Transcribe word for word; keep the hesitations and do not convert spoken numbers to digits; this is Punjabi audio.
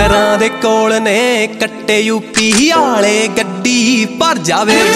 शहरां दे कोल ने कट्टे यूपी आले गड्डी भर जावे।